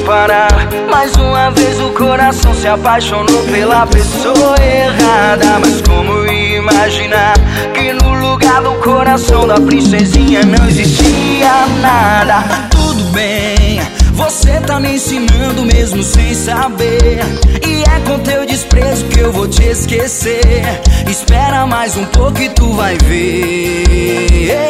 parar. Mais uma vez o coração se apaixonou pela pessoa errada. Mas como imaginar que no lugar do coração da princesinha não existia nada? Tudo bem, você tá me ensinando mesmo sem saber, e é com teu desprezo que eu vou te esquecer. Espera mais um pouco e tu vai ver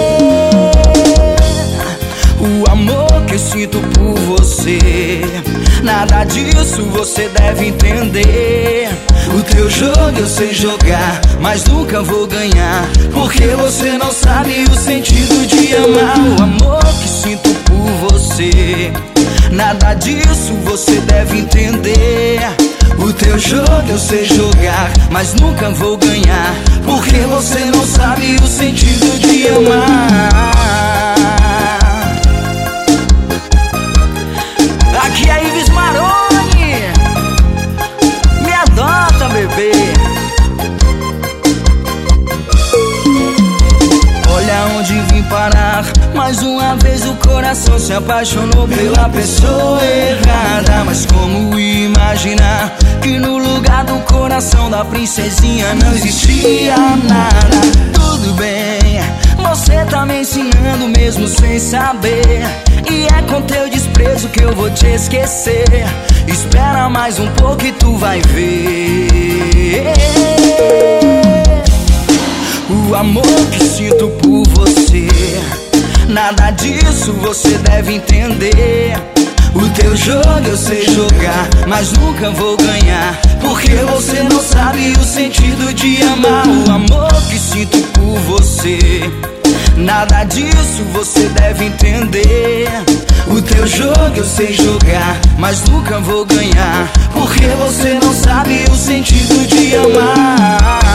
o amor que eu sinto por você. Nada disso você deve entender. O teu jogo eu sei jogar, mas nunca vou ganhar, porque você não sabe o sentido de amar. O amor que sinto por você, nada disso você deve entender. O teu jogo eu sei jogar, mas nunca vou ganhar, porque você não sabe o sentido de amar. Aqui é Ives Maroni, me adota, bebê. Olha onde vim parar. Mais uma vez o coração se apaixonou pela pessoa errada. Mas como imaginar que no lugar do coração da princesinha não existia nada? Tudo bem, você tá me ensinando mesmo sem saber, e é com teu desprezo que eu vou te esquecer. Espera mais um pouco e tu vai ver o amor que sinto por você. Nada disso você deve entender. O teu jogo eu sei jogar, mas nunca vou ganhar, porque você não sabe o sentido de amar. O amor que sinto por você, nada disso você deve entender. O teu jogo eu sei jogar, mas nunca vou ganhar, porque você não sabe o sentido de amar.